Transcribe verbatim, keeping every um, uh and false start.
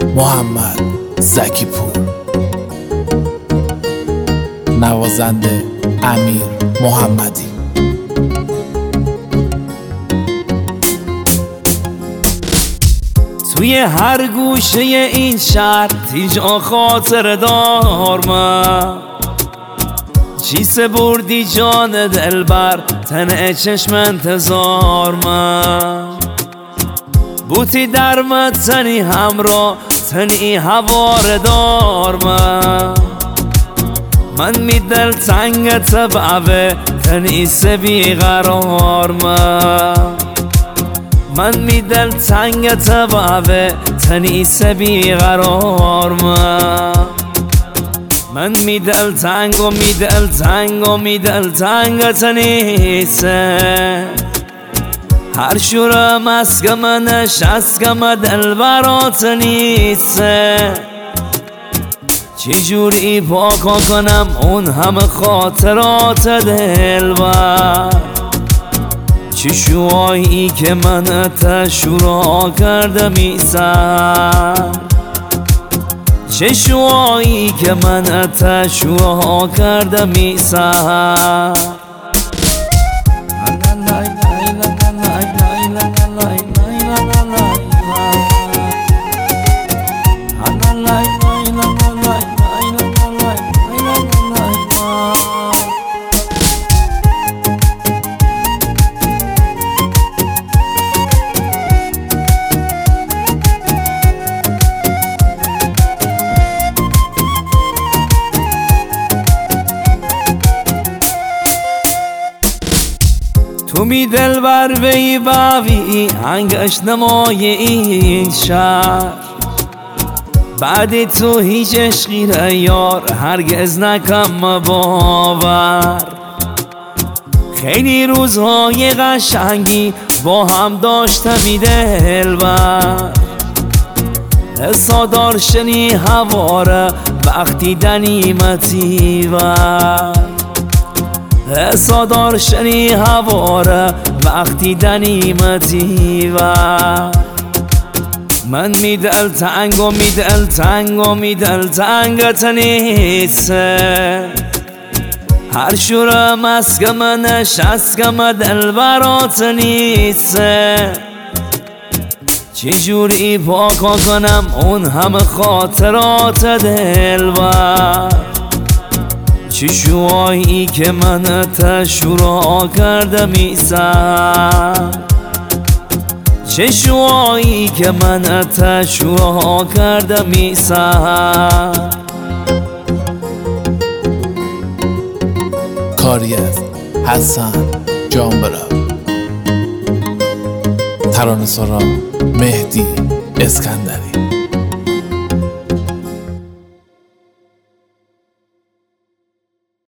محمد زکی پور، نوازنده امیر محمدی. توی هر گوشه این شهر تیجا خاطر دار من، چی سپردی جان دلبر تن چشم انتظار من. بوتی در من تنی همراه تنی هوار دار من. من می دل تنگت بعوه تنی سبی قرار من. من می دل تنگت بعوه تنی سبی قرار من. من می دل تنگ و می دل تنگ و می دل تنگت نیسه. هر شورم اسکم نشسکم دل برات نیسته. چی جوری پاکا کنم اون همه خاطرات دل بر. چی شوایی که من تشورا کردم ایسر. چه شوایی که من تشورا کردم ایسر. تو می دل بر وی باوی هنگش نمای این شهر. بعد تو هیچ عشقی را یار هرگز نکم باور. خیلی روزهای قشنگی با هم داشتم دلبر. حسادار شنی هواره وقتی دنیمتی بر. حسادار شنی هواره وقتی دنیمتی بر. من می دل تنگ و می دل تنگ و می دل تنگت نیسته. هر شورم اسکم نشسکم دل برات نیسته. چی جوری پاکا کنم اون همه خاطرات دل بر. چی شوایی که من تشورا کردم ایسر. چه شوایی که من تشورا کردم ایسر. کاری از حسن جانبرا، ترانه‌سرا مهدی اسکندری.